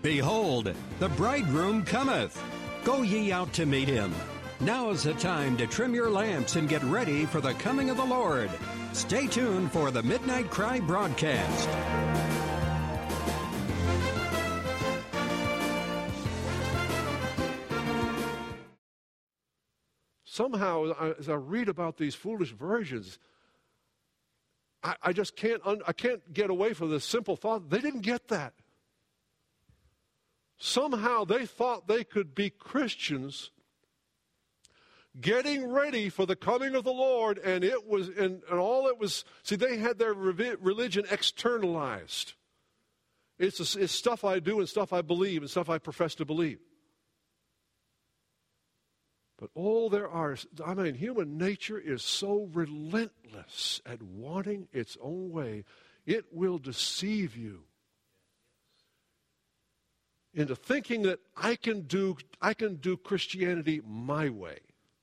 Behold, the bridegroom cometh. Go ye out to meet him. Now is the time to trim your lamps and get ready for the coming of the Lord. Stay tuned for the Midnight Cry broadcast. Somehow, as I read about these foolish virgins, I just can't get away from this simple thought. They didn't get that. Somehow they thought they could be Christians getting ready for the coming of the Lord, and it was, and all it was, see, they had their religion externalized. It's stuff I do and stuff I believe and stuff I profess to believe. But human nature is so relentless at wanting its own way, it will deceive you into thinking that I can do Christianity my way.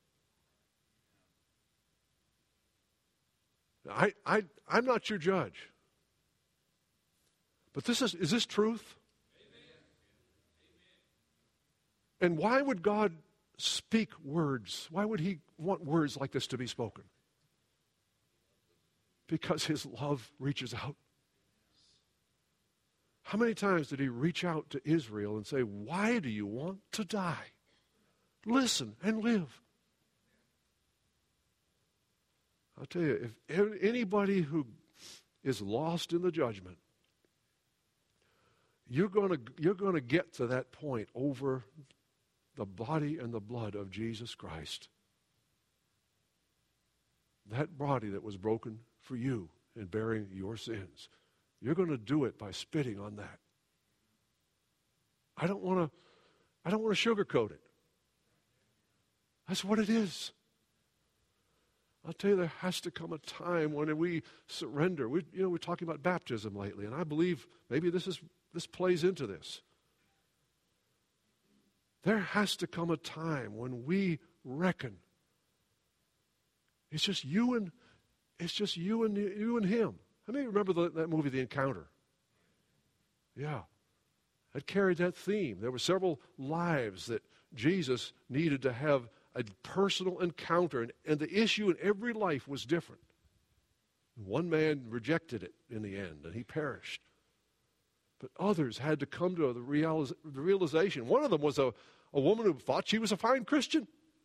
I'm not your judge. But is this truth? Amen. And why would God speak words? Why would he want words like this to be spoken? Because his love reaches out. How many times did he reach out to Israel and say, why do you want to die? Listen and live. I'll tell you, if anybody who is lost in the judgment, you're going to get to that point over the body and the blood of Jesus Christ. That body that was broken for you in bearing your sins. You're going to do it by spitting on that. I don't want to sugarcoat it. That's what it is. I'll tell you, there has to come a time when we surrender. We're talking about baptism lately, and I believe maybe this plays into this. There has to come a time when we reckon it's just you and him. How many remember that movie, The Encounter? Yeah. It carried that theme. There were several lives that Jesus needed to have a personal encounter, and the issue in every life was different. One man rejected it in the end, and he perished. But others had to come to the realization. One of them was a woman who thought she was a fine Christian,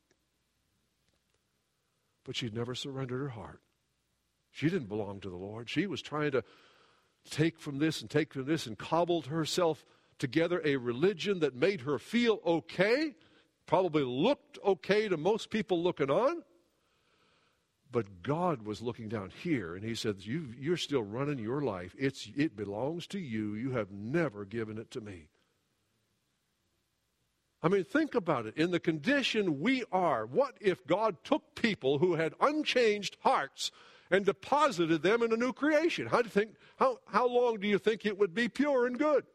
but she'd never surrendered her heart. She didn't belong to the Lord. She was trying to take from this and take from this and cobbled herself together a religion that made her feel okay, probably looked okay to most people looking on. But God was looking down here, and he said, you're still running your life. It belongs to you. You have never given it to me. I mean, think about it. In the condition we are, what if God took people who had unchanged hearts and deposited them in a new creation? How long do you think it would be pure and good?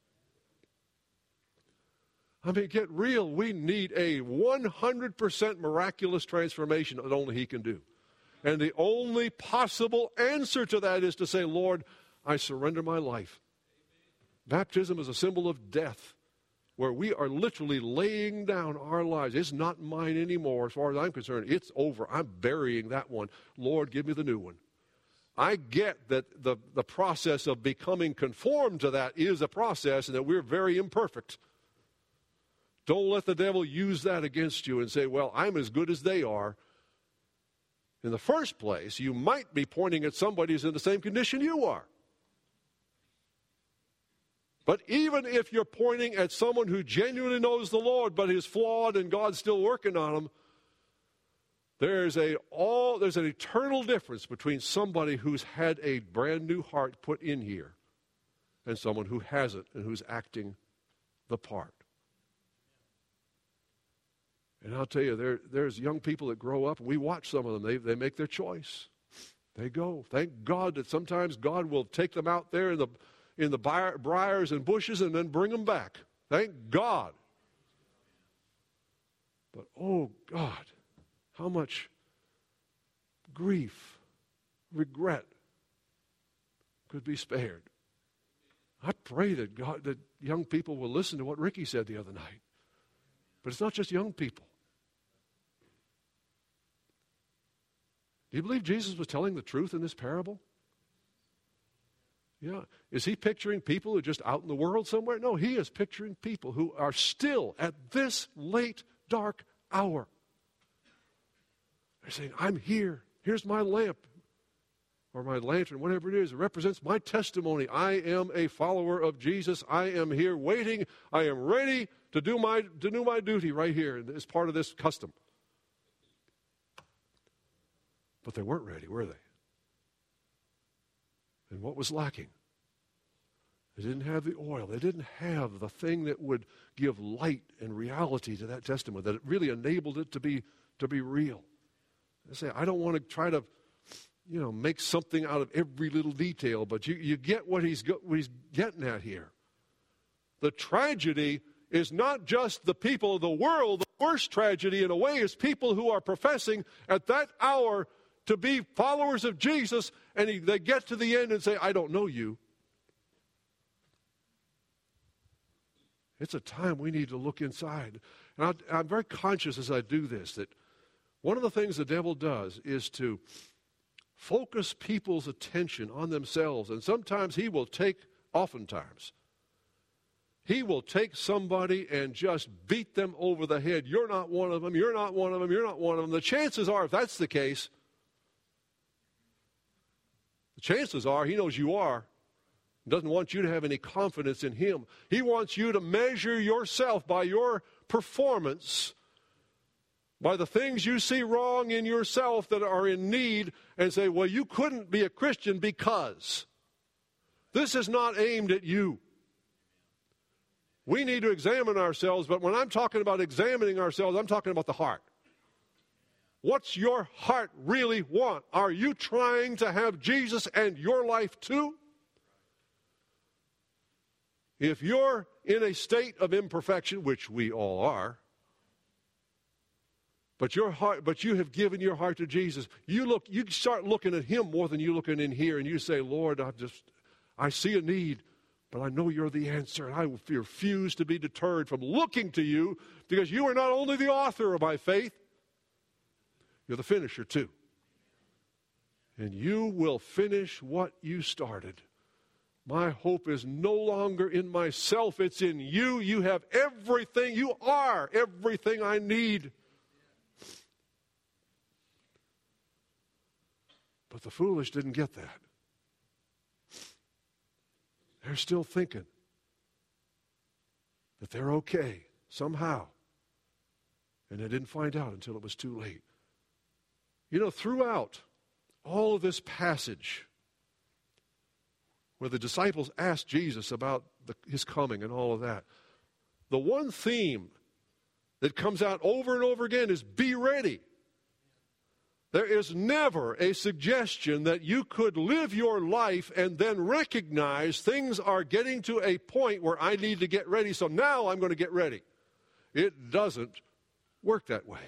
I mean, get real. We need a 100% miraculous transformation that only he can do. And the only possible answer to that is to say, Lord, I surrender my life. Baptism is a symbol of death, where we are literally laying down our lives. It's not mine anymore as far as I'm concerned. It's over. I'm burying that one. Lord, give me the new one. I get that the process of becoming conformed to that is a process and that we're very imperfect. Don't let the devil use that against you and say, well, I'm as good as they are. In the first place, you might be pointing at somebody who's in the same condition you are. But even if you're pointing at someone who genuinely knows the Lord but is flawed and God's still working on them, there's an eternal difference between somebody who's had a brand new heart put in here and someone who hasn't and who's acting the part. And I'll tell you, there's young people that grow up, and we watch some of them. They make their choice. They go. Thank God that sometimes God will take them out there in the briars and bushes and then bring them back. Thank God. But, oh, God, how much grief, regret could be spared. I pray that young people will listen to what Ricky said the other night. But it's not just young people. Do you believe Jesus was telling the truth in this parable? Yeah. Is he picturing people who are just out in the world somewhere? No, he is picturing people who are still at this late, dark hour. They're saying, I'm here. Here's my lamp. Or my lantern, whatever it is. It represents my testimony. I am a follower of Jesus. I am here waiting. I am ready to do my duty right here as part of this custom. But they weren't ready, were they? And what was lacking? They didn't have the oil. They didn't have the thing that would give light and reality to that testimony, that it really enabled it to be real. They say, I don't want to try to, make something out of every little detail, but you get what he's getting at here. The tragedy is not just the people of the world. The worst tragedy, in a way, is people who are professing at that hour to be followers of Jesus, and they get to the end and say, I don't know you. It's a time we need to look inside. And I'm very conscious as I do this that one of the things the devil does is to focus people's attention on themselves. And sometimes he will take somebody and just beat them over the head. You're not one of them. You're not one of them. You're not one of them. The chances are, if that's the case, he knows you are. He doesn't want you to have any confidence in him. He wants you to measure yourself by your performance, by the things you see wrong in yourself that are in need, and say, well, you couldn't be a Christian because. This is not aimed at you. We need to examine ourselves, but when I'm talking about examining ourselves, I'm talking about the heart. What's your heart really want? Are you trying to have Jesus and your life too? If you're in a state of imperfection, which we all are, but you have given your heart to Jesus, you start looking at him more than you looking in here, and you say, Lord, I see a need, but I know you're the answer, and I refuse to be deterred from looking to you, because you are not only the author of my faith, you're the finisher too. And you will finish what you started. My hope is no longer in myself, it's in you. You have everything. You are everything I need. But the foolish didn't get that. They're still thinking that they're okay somehow. And they didn't find out until it was too late. Throughout all of this passage, where the disciples asked Jesus about his coming and all of that, the one theme that comes out over and over again is be ready. There is never a suggestion that you could live your life and then recognize things are getting to a point where I need to get ready, so now I'm going to get ready. It doesn't work that way.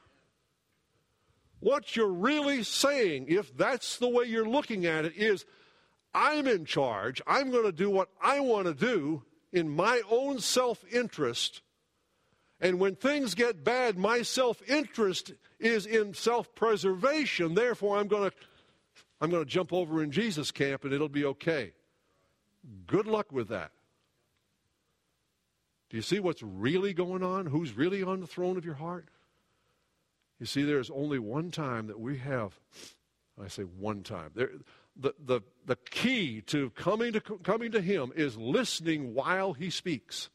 What you're really saying, if that's the way you're looking at it, is I'm in charge. I'm going to do what I want to do in my own self-interest. And when things get bad, my self-interest is in self-preservation. Therefore, I'm going to jump over in Jesus' camp and it'll be okay. Good luck with that. Do you see what's really going on? Who's really on the throne of your heart? You see, there's only one time that we have, I say one time, the key to coming to him is listening while he speaks.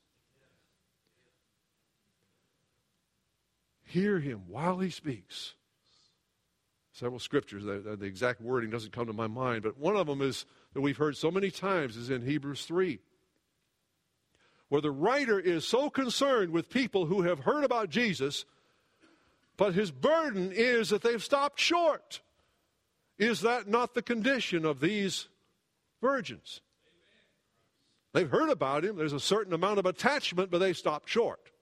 Hear him while he speaks. Several scriptures, the exact wording doesn't come to my mind, but one of them is that we've heard so many times is in Hebrews 3, where the writer is so concerned with people who have heard about Jesus, but his burden is that they've stopped short. Is that not the condition of these virgins? They've heard about him. There's a certain amount of attachment, but they stopped short.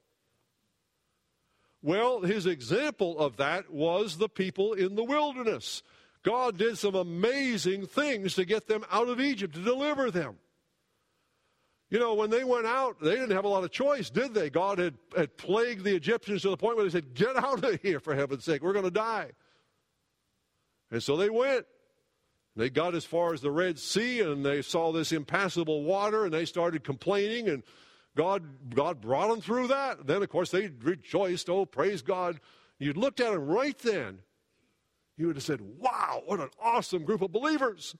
Well, his example of that was the people in the wilderness. God did some amazing things to get them out of Egypt, to deliver them. You know, when they went out, they didn't have a lot of choice, did they? God had plagued the Egyptians to the point where they said, get out of here, for heaven's sake, we're going to die. And so they went. They got as far as the Red Sea, and they saw this impassable water, and they started complaining, and God brought them through that. Then, of course, they rejoiced. Oh, praise God. You looked at them right then, you would have said, wow, what an awesome group of believers.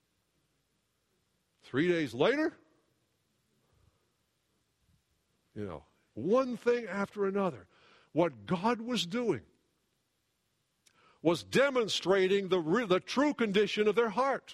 3 days later, you know, one thing after another. What God was doing was demonstrating the true condition of their heart.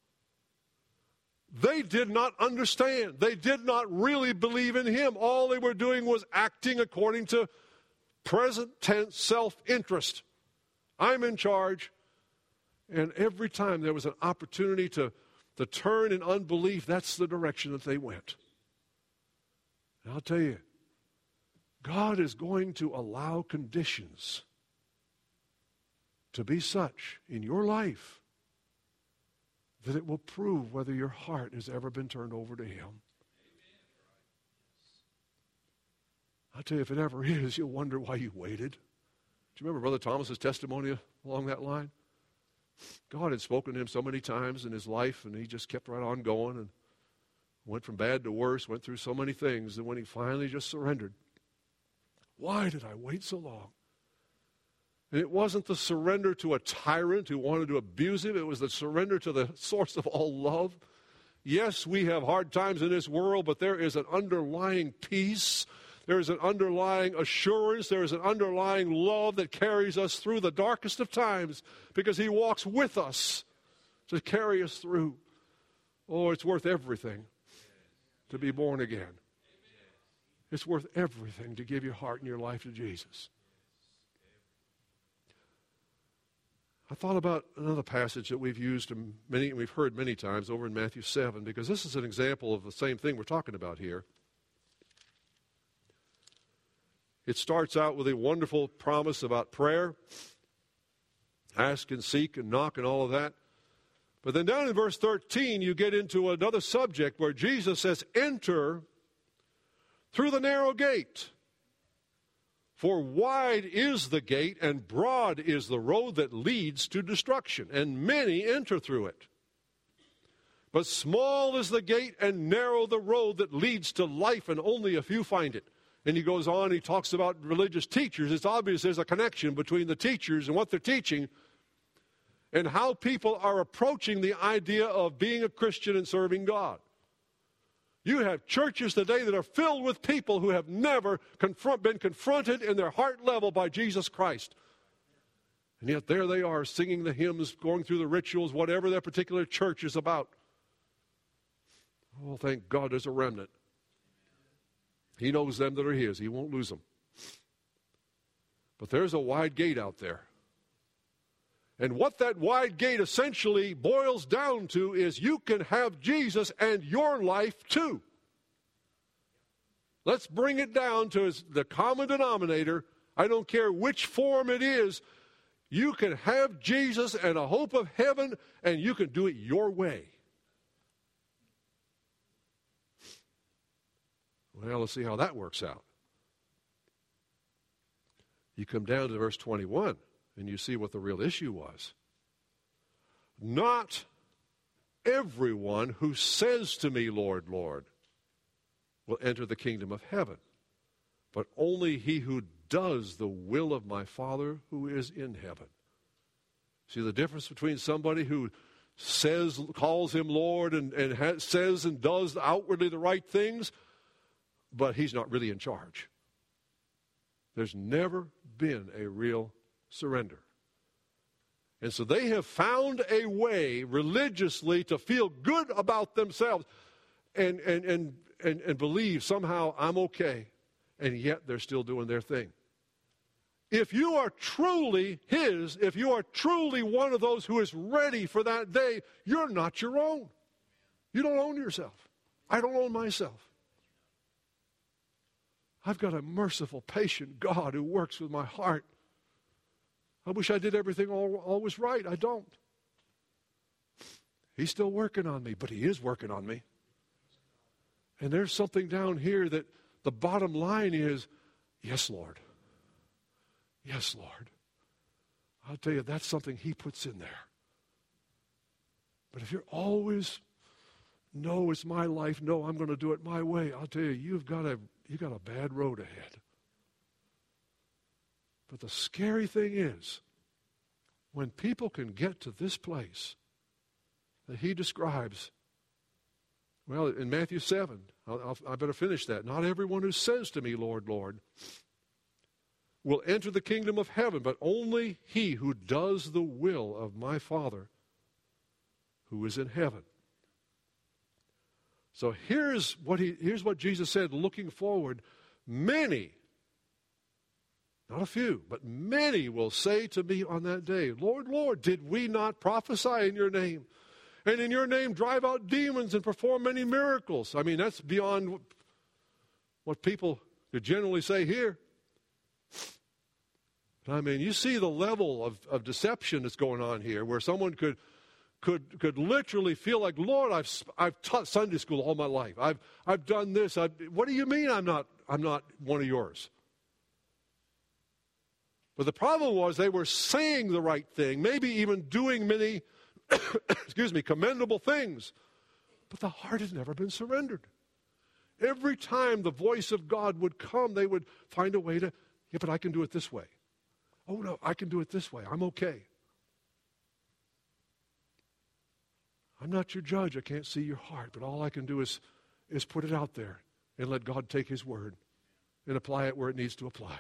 They did not understand. They did not really believe in Him. All they were doing was acting according to present tense self-interest. I'm in charge. And every time there was an opportunity to turn in unbelief, that's the direction that they went. And I'll tell you, God is going to allow conditions to be such in your life that it will prove whether your heart has ever been turned over to Him. I'll tell you, if it ever is, you'll wonder why you waited. Do you remember Brother Thomas's testimony along that line? God had spoken to him so many times in his life, and he just kept right on going and went from bad to worse, went through so many things, and when he finally just surrendered, why did I wait so long? And it wasn't the surrender to a tyrant who wanted to abuse him. It was the surrender to the source of all love. Yes, we have hard times in this world, but there is an underlying peace. There is an underlying assurance. There is an underlying love that carries us through the darkest of times because He walks with us to carry us through. Oh, it's worth everything to be born again. It's worth everything to give your heart and your life to Jesus. I thought about another passage that we've heard many times over in Matthew 7, because this is an example of the same thing we're talking about here. It starts out with a wonderful promise about prayer. Ask and seek and knock and all of that. But then down in verse 13, you get into another subject where Jesus says, enter through the narrow gate. For wide is the gate and broad is the road that leads to destruction, and many enter through it. But small is the gate and narrow the road that leads to life, and only a few find it. And he goes on, he talks about religious teachers. It's obvious there's a connection between the teachers and what they're teaching and how people are approaching the idea of being a Christian and serving God. You have churches today that are filled with people who have never been confronted in their heart level by Jesus Christ. And yet there they are singing the hymns, going through the rituals, whatever their particular church is about. Oh, thank God there's a remnant. He knows them that are His. He won't lose them. But there's a wide gate out there. And what that wide gate essentially boils down to is you can have Jesus and your life too. Let's bring it down to the common denominator. I don't care which form it is. You can have Jesus and a hope of heaven, and you can do it your way. Well, let's see how that works out. You come down to verse 21, and you see what the real issue was. Not everyone who says to me, Lord, Lord, will enter the kingdom of heaven, but only he who does the will of my Father who is in heaven. See the difference between somebody who calls him Lord, and says and does outwardly the right things, but he's not really in charge. There's never been a real surrender. And so they have found a way religiously to feel good about themselves and believe somehow I'm okay, and yet they're still doing their thing. If you are truly His, if you are truly one of those who is ready for that day, you're not your own. You don't own yourself. I don't own myself. I've got a merciful, patient God who works with my heart. I wish I did everything always right. I don't. He's still working on me, but He is working on me. And there's something down here that the bottom line is, yes, Lord. Yes, Lord. I'll tell you, that's something he puts in there. But if you're always, no, it's my life, no, I'm going to do it my way, I'll tell you, you've got a bad road ahead. But the scary thing is, when people can get to this place that he describes, well, in Matthew 7, I better finish that. Not everyone who says to me, Lord, Lord, will enter the kingdom of heaven, but only he who does the will of my Father who is in heaven. So here's what Jesus said looking forward. Many, not a few, but many will say to me on that day, Lord, Lord, did we not prophesy in your name? And in your name drive out demons and perform many miracles. I mean, that's beyond what people could generally say here. I mean, you see the level of deception that's going on here, where someone could literally feel like, Lord, I've taught Sunday school all my life. I've done this. What do you mean I'm not one of yours? But the problem was they were saying the right thing, maybe even doing many commendable things. But the heart has never been surrendered. Every time the voice of God would come, they would find a way to, yeah, but I can do it this way. Oh, no, I can do it this way. I'm okay. I'm not your judge. I can't see your heart. But all I can do is put it out there and let God take his word and apply it where it needs to apply.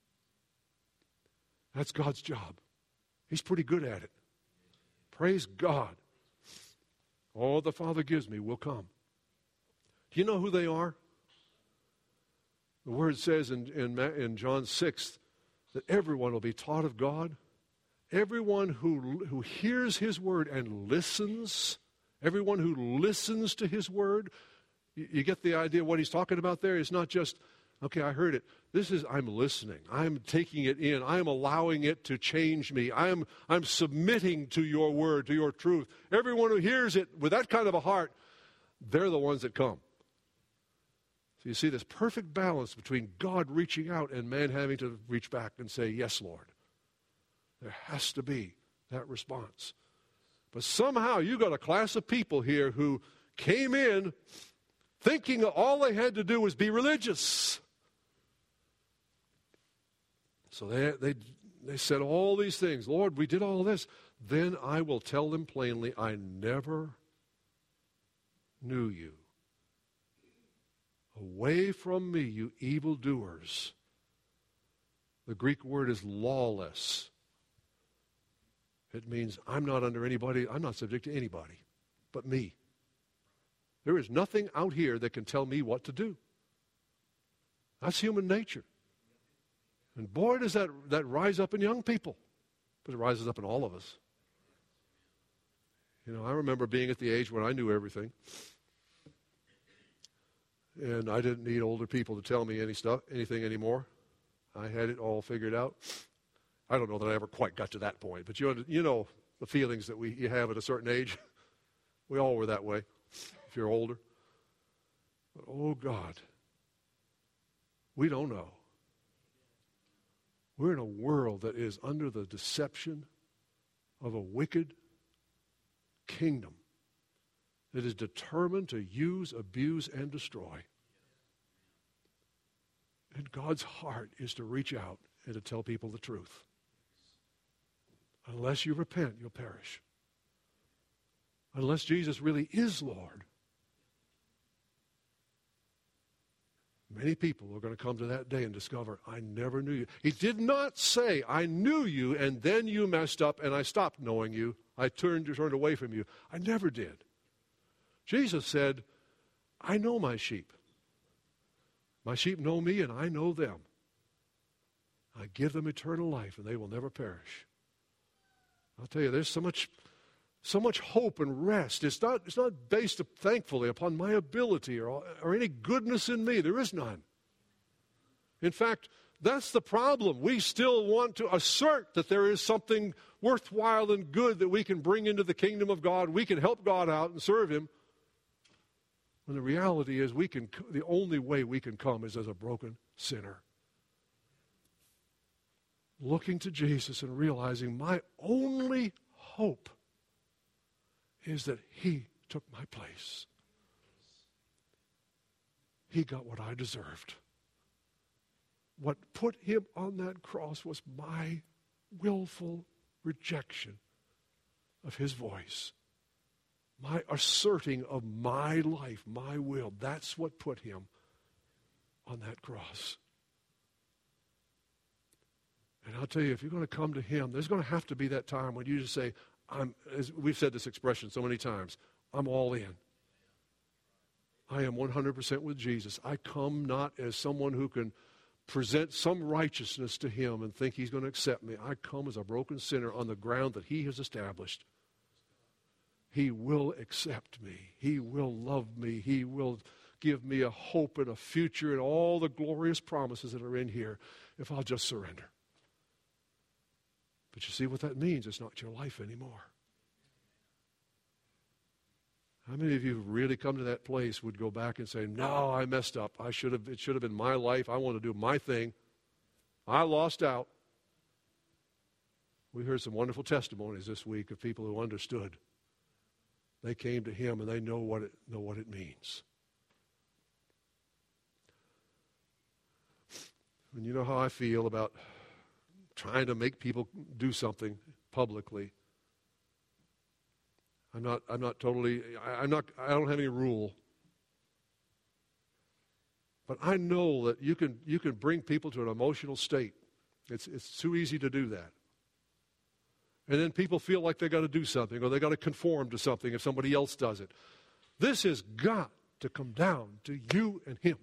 That's God's job. He's pretty good at it. Praise God. All the Father gives me will come. Do you know who they are? The Word says in John 6 that everyone will be taught of God. Everyone who hears his word and listens, everyone who listens to his word, you get the idea what he's talking about there? It's not just, okay, I heard it. This is, I'm listening. I'm taking it in. I'm allowing it to change me. I'm submitting to your word, to your truth. Everyone who hears it with that kind of a heart, they're the ones that come. So you see this perfect balance between God reaching out and man having to reach back and say, yes, Lord. There has to be that response. But somehow you got a class of people here who came in thinking all they had to do was be religious. So they said all these things. Lord, we did all this. Then I will tell them plainly, I never knew you. Away from me, you evildoers. The Greek word is lawless. It means I'm not under anybody, I'm not subject to anybody but me. There is nothing out here that can tell me what to do. That's human nature. And boy, does that rise up in young people. But it rises up in all of us. You know, I remember being at the age when I knew everything. And I didn't need older people to tell me anything anymore. I had it all figured out. I don't know that I ever quite got to that point, but you know the feelings that you have at a certain age. We all were that way, if you're older. But oh God, we don't know. We're in a world that is under the deception of a wicked kingdom that is determined to use, abuse, and destroy. And God's heart is to reach out and to tell people the truth. Unless you repent, you'll perish. Unless Jesus really is Lord. Many people are going to come to that day and discover, I never knew you. He did not say, I knew you and then you messed up and I stopped knowing you. I turned away from you. I never did. Jesus said, I know my sheep. My sheep know me and I know them. I give them eternal life and they will never perish. I'll tell you, there's so much hope and rest. It's not based, thankfully, upon my ability or any goodness in me. There is none. In fact, that's the problem. We still want to assert that there is something worthwhile and good that we can bring into the kingdom of God. We can help God out and serve Him. When the reality is the only way we can come is as a broken sinner. Looking to Jesus and realizing my only hope is that he took my place. He got what I deserved. What put him on that cross was my willful rejection of his voice. My asserting of my life, my will. That's what put him on that cross. And I'll tell you, if you're going to come to him, there's going to have to be that time when you just say, as we've said this expression so many times, I'm all in. I am 100% with Jesus. I come not as someone who can present some righteousness to him and think he's going to accept me. I come as a broken sinner on the ground that he has established. He will accept me. He will love me. He will give me a hope and a future and all the glorious promises that are in here if I'll just surrender. But you see what that means? It's not your life anymore. How many of you who've really come to that place would go back and say, no, I messed up. It should have been my life. I want to do my thing. I lost out. We heard some wonderful testimonies this week of people who understood. They came to him and they know what it means. And you know how I feel about trying to make people do something publicly. I don't have any rule. But I know that you can bring people to an emotional state. It's too easy to do that. And then people feel like they got to do something or they got to conform to something if somebody else does it. This has got to come down to you and him.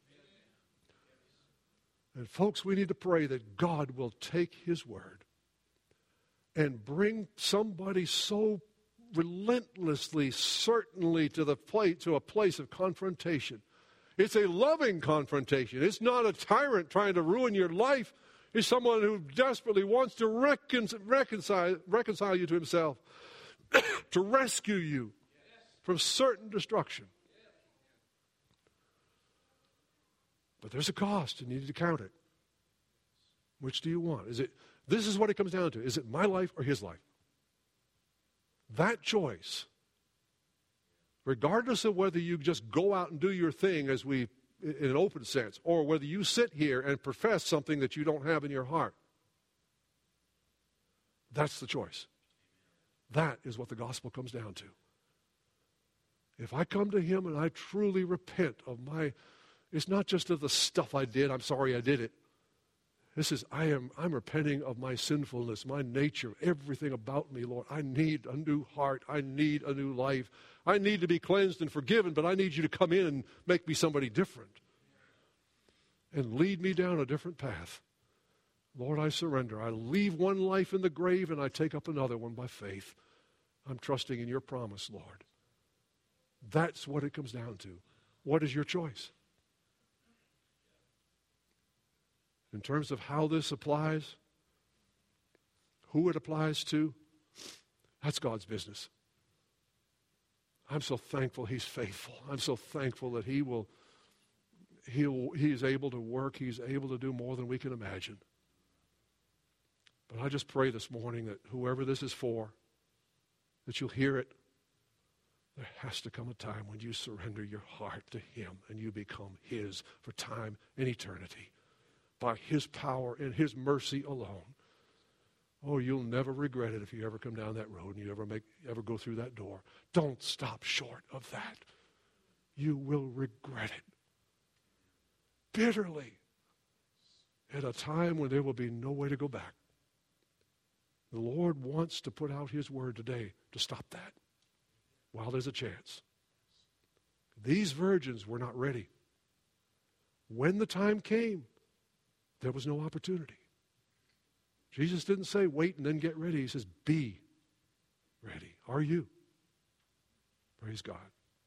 And folks, we need to pray that God will take his word and bring somebody so relentlessly, certainly to a place of confrontation. It's a loving confrontation. It's not a tyrant trying to ruin your life. It's someone who desperately wants to reconcile you to himself, to rescue you from certain destruction. But there's a cost, and you need to count it. Which do you want? This is what it comes down to. Is it my life or his life? That choice, regardless of whether you just go out and do your thing in an open sense, or whether you sit here and profess something that you don't have in your heart, that's the choice. That is what the gospel comes down to. If I come to him and I truly repent of it's not just of the stuff I did, I'm sorry I did it. This is, I'm repenting of my sinfulness, my nature, everything about me, Lord. I need a new heart. I need a new life. I need to be cleansed and forgiven, but I need you to come in and make me somebody different and lead me down a different path. Lord, I surrender. I leave one life in the grave and I take up another one by faith. I'm trusting in your promise, Lord. That's what it comes down to. What is your choice? In terms of how this applies, who it applies to, that's God's business. I'm so thankful he's faithful. I'm so thankful that he is able to work. He's able to do more than we can imagine. But I just pray this morning that whoever this is for, that you'll hear it. There has to come a time when you surrender your heart to him and you become his for time and eternity. By his power and his mercy alone. Oh, you'll never regret it if you ever come down that road and you ever go through that door. Don't stop short of that. You will regret it bitterly at a time when there will be no way to go back. The Lord wants to put out his word today to stop that while there's a chance. These virgins were not ready. When the time came, there was no opportunity. Jesus didn't say wait and then get ready. He says be ready. Are you? Praise God.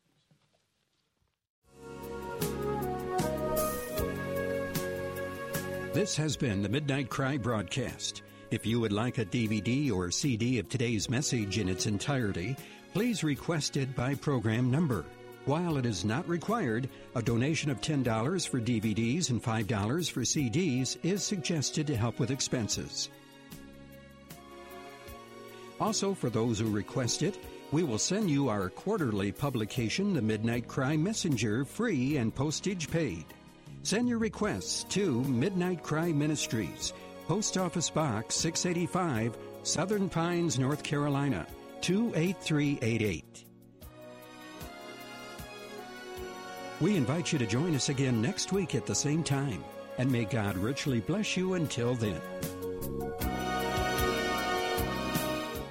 This has been the Midnight Cry broadcast. If you would like a DVD or CD of today's message in its entirety, please request it by program number. While it is not required, a donation of $10 for DVDs and $5 for CDs is suggested to help with expenses. Also, for those who request it, we will send you our quarterly publication, The Midnight Cry Messenger, free and postage paid. Send your requests to Midnight Cry Ministries, Post Office Box 685, Southern Pines, North Carolina, 28388. We invite you to join us again next week at the same time, and may God richly bless you until then.